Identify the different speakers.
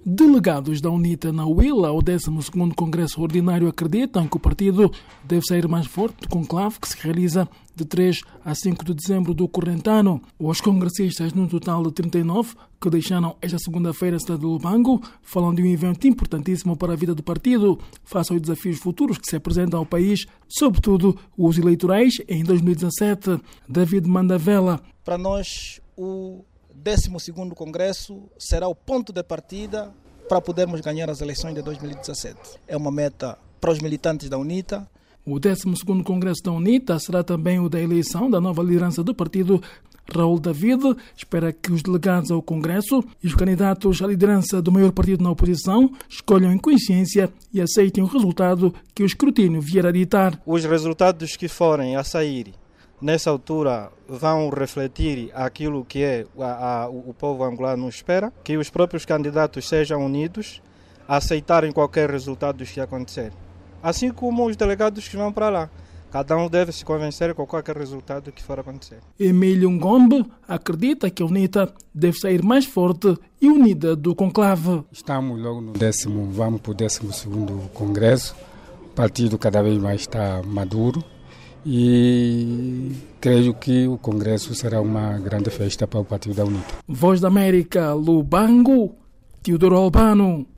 Speaker 1: Delegados da UNITA na Huila, ao 12º Congresso Ordinário, acreditam que o partido deve sair mais forte do conclave que se realiza de 3 a 5 de dezembro do corrente ano. Os congressistas, num total de 39, que deixaram esta segunda-feira a cidade de Lubango, falam de um evento importantíssimo para a vida do partido, face aos desafios futuros que se apresentam ao país, sobretudo os eleitorais em 2017. David Mandavela.
Speaker 2: Para nós, o 12º Congresso será o ponto de partida para podermos ganhar as eleições de 2017. É uma meta para os militantes da UNITA.
Speaker 1: O 12º Congresso da UNITA será também o da eleição da nova liderança do partido. Raul David espera que os delegados ao Congresso e os candidatos à liderança do maior partido na oposição escolham em consciência e aceitem o resultado que o escrutínio vier a ditar.
Speaker 3: Os resultados que forem a sair nessa altura vão refletir aquilo que o povo angolano espera, que os próprios candidatos sejam unidos, aceitarem qualquer resultado que acontecer. Assim como os delegados que vão para lá. Cada um deve se convencer com qualquer resultado que for acontecer.
Speaker 1: Emílio Ngombe acredita que a UNITA deve sair mais forte e unida do conclave.
Speaker 4: Estamos logo no vamos para o 12º Congresso. O partido cada vez mais está maduro. E creio que o Congresso será uma grande festa para o Partido da UNITA.
Speaker 1: Voz da América, Lubango, Teodoro Albano.